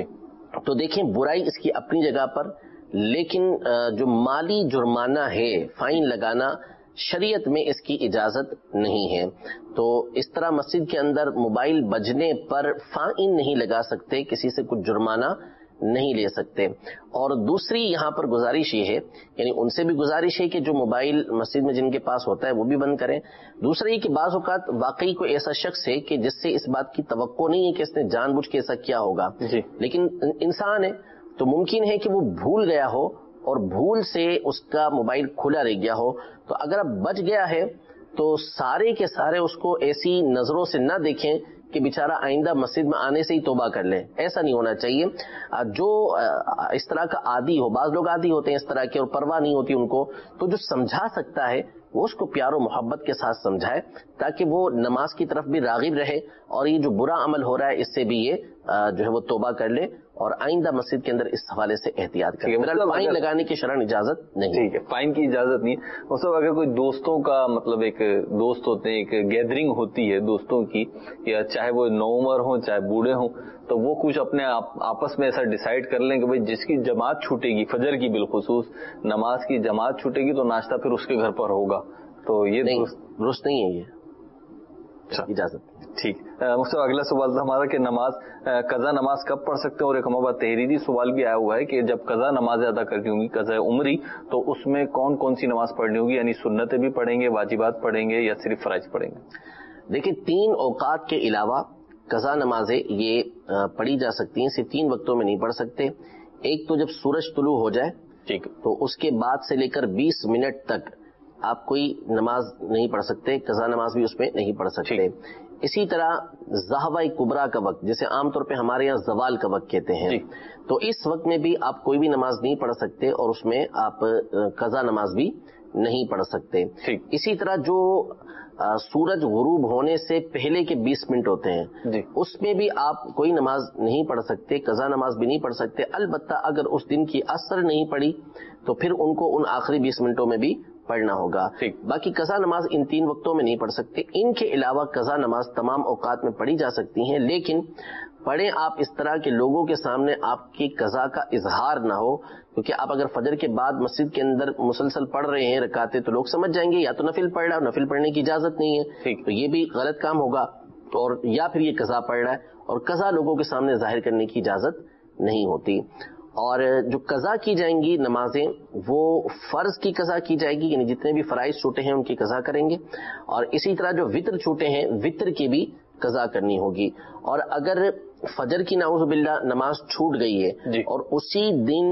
تو دیکھیں برائی اس کی اپنی جگہ پر، لیکن جو مالی جرمانہ ہے فائن لگانا، شریعت میں اس کی اجازت نہیں ہے. تو اس طرح مسجد کے اندر موبائل بجنے پر فائن نہیں لگا سکتے، کسی سے کچھ جرمانہ نہیں لے سکتے. اور دوسری یہاں پر گزارش یہ ہے، یعنی ان سے بھی گزارش ہے کہ جو موبائل مسجد میں جن کے پاس ہوتا ہے وہ بھی بند کریں. دوسرا یہ کہ بعض اوقات واقعی کوئی ایسا شخص ہے کہ جس سے اس بات کی توقع نہیں ہے کہ اس نے جان بوجھ کے ایسا کیا ہوگا، لیکن انسان ہے تو ممکن ہے کہ وہ بھول گیا ہو اور بھول سے اس کا موبائل کھلا رہ گیا ہو. تو اگر اب بچ گیا ہے تو سارے کے سارے اس کو ایسی نظروں سے نہ دیکھیں کہ بیچارہ آئندہ مسجد میں آنے سے ہی توبہ کر لے. ایسا نہیں ہونا چاہیے. جو اس طرح کا عادی ہو، بعض لوگ عادی ہوتے ہیں اس طرح کے اور پرواہ نہیں ہوتی ان کو، تو جو سمجھا سکتا ہے وہ اس کو پیار و محبت کے ساتھ سمجھائے تاکہ وہ نماز کی طرف بھی راغب رہے اور یہ جو برا عمل ہو رہا ہے اس سے بھی یہ جو ہے وہ توبہ کر لے اور آئندہ مسجد کے اندر اس حوالے سے احتیاط کرے. فائن لگانے کی شرعاً اجازت نہیں. ٹھیک ہے، فائن کی اجازت نہیں. مطلب اگر کوئی دوستوں کا مطلب ایک دوست ہوتے ہیں، ایک گیدرنگ ہوتی ہے دوستوں کی، یا چاہے وہ نو عمر ہوں چاہے بوڑھے ہوں، تو وہ کچھ اپنے آپس میں ایسا ڈیسائیڈ کر لیں کہ بھئی جس کی جماعت چھوٹے گی، فجر کی بالخصوص نماز کی جماعت چھوٹے گی تو ناشتہ پھر اس کے گھر پر ہوگا. تو یہ درست نہیں ہے، یہ اجازت. ٹھیک. مجھ سے اگلا سوال تھا ہمارا کہ نماز قضا نماز کب پڑھ سکتے ہیں، اور ایک ہمارا تحریری سوال بھی آیا ہوا ہے کہ جب قضا نماز ادا کرنی ہوگی، قضا عمری، تو اس میں کون کون سی نماز پڑھنی ہوگی، یعنی سنتیں بھی پڑھیں گے، واجبات پڑھیں گے، یا صرف فرائض پڑھیں گے؟ دیکھیں 3 اوقات کے علاوہ قضا نمازیں یہ پڑھی جا سکتی ہیں، صرف 3 وقتوں میں نہیں پڑھ سکتے. ایک تو جب سورج طلوع ہو جائے، ٹھیک، تو اس کے بعد سے لے کر 20 منٹ تک آپ کوئی نماز نہیں پڑھ سکتے، قضا نماز بھی اس میں نہیں پڑھ سکتے. اسی طرح زہوہ کبریٰ کا وقت، جسے عام طور پہ ہمارے یہاں زوال کا وقت کہتے ہیں، تو اس وقت میں بھی آپ کوئی بھی نماز نہیں پڑھ سکتے اور اس میں آپ قضا نماز بھی نہیں پڑھ سکتے. اسی طرح جو سورج غروب ہونے سے پہلے کے 20 منٹ ہوتے ہیں، اس میں بھی آپ کوئی نماز نہیں پڑھ سکتے، قضا نماز بھی نہیں پڑھ سکتے. البتہ اگر اس دن کی عصر نہیں پڑھی تو پھر ان کو ان آخری 20 منٹوں میں بھی پڑھنا ہوگا. باقی قضا نماز ان 3 وقتوں میں نہیں پڑھ سکتے. ان کے علاوہ قضا نماز تمام اوقات میں پڑھی جا سکتی ہیں، لیکن پڑھیں آپ اس طرح کے لوگوں کے سامنے آپ کی قضا کا اظہار نہ ہو، کیونکہ آپ اگر فجر کے بعد مسجد کے اندر مسلسل پڑھ رہے ہیں رکعتیں تو لوگ سمجھ جائیں گے یا تو نفل پڑھ رہا ہے اور نفل پڑھنے کی اجازت نہیں ہے، تو یہ بھی غلط کام ہوگا، اور یا پھر یہ قضا پڑھ رہا ہے، اور قضا لوگوں کے سامنے ظاہر کرنے کی اجازت نہیں ہوتی. اور جو قضا کی جائیں گی نمازیں وہ فرض کی قضا کی جائے گی، یعنی جتنے بھی فرائض چھوٹے ہیں ان کی قضا کریں گے، اور اسی طرح جو وطر چھوٹے ہیں وطر کی بھی قضا کرنی ہوگی. اور اگر فجر کی نعوذ باللہ نماز چھوٹ گئی ہے اور اسی دن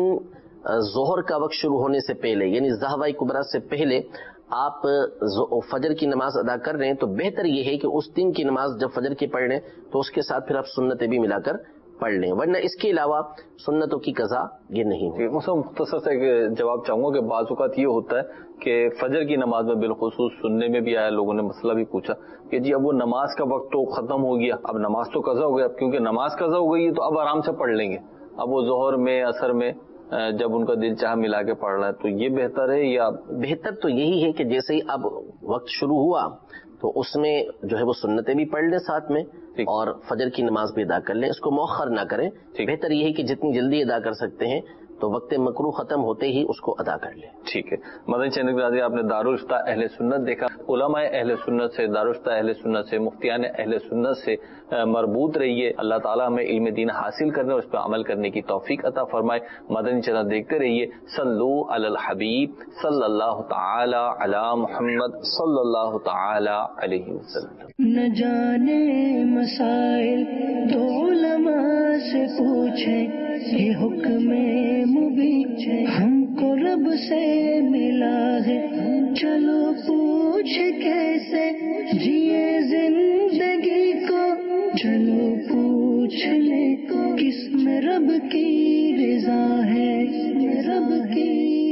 ظہر کا وقت شروع ہونے سے پہلے، یعنی زہوہ کبریٰ سے پہلے آپ فجر کی نماز ادا کر رہے ہیں، تو بہتر یہ ہے کہ اس دن کی نماز جب فجر کی پڑھ لیں تو اس کے ساتھ پھر آپ سنتیں بھی ملا کر پڑھ لیں، ورنہ اس کے علاوہ سنتوں کی قضا یہ نہیں ہوگی. مختصر سے جواب چاہوں گا کہ بعض اوقات یہ ہوتا ہے کہ فجر کی نماز میں بالخصوص سننے میں بھی آیا، لوگوں نے مسئلہ بھی پوچھا کہ جی اب وہ نماز کا وقت تو ختم ہو گیا، اب نماز تو قضا ہو گیا، اب کیونکہ نماز قضا ہو گئی ہے تو اب آرام سے پڑھ لیں گے، اب وہ ظہر میں عصر میں جب ان کا دل چاہ ملا کے پڑھ رہا ہے، تو یہ بہتر ہے یا؟ بہتر تو یہی ہے کہ جیسے ہی اب وقت شروع ہوا تو اس میں جو ہے وہ سنتیں بھی پڑھ لیں ساتھ میں اور فجر کی نماز بھی ادا کر لیں، اس کو مؤخر نہ کریں. بہتر یہ ہے کہ جتنی جلدی ادا کر سکتے ہیں تو وقت مکروہ ختم ہوتے ہی اس کو ادا کر لیں. ٹھیک ہے. مدنی چینل کے ناظرین، آپ نے دارالفتہ اہل سنت دیکھا. علماء اہل سنت سے، دارالفتہ اہل سنت سے، مفتیان اہل سنت سے مربوط رہیے. اللہ تعالیٰ ہمیں علم دین حاصل کرنے اور اس پہ عمل کرنے کی توفیق عطا فرمائے. مدنی چینل دیکھتے رہیے. صلو علی الحبیب صلی اللہ تعالی علی محمد صلی اللہ تعالی علیہ وسلم. نہ جانے مسائل تو علماء سے پوچھیں، یہ حکم مبین ہم کو رب سے ملا ہے. چلو پوچھ کیسے جیے زندگی کو، چلو پوچھ لے کس میں رب کی رضا ہے، رب کی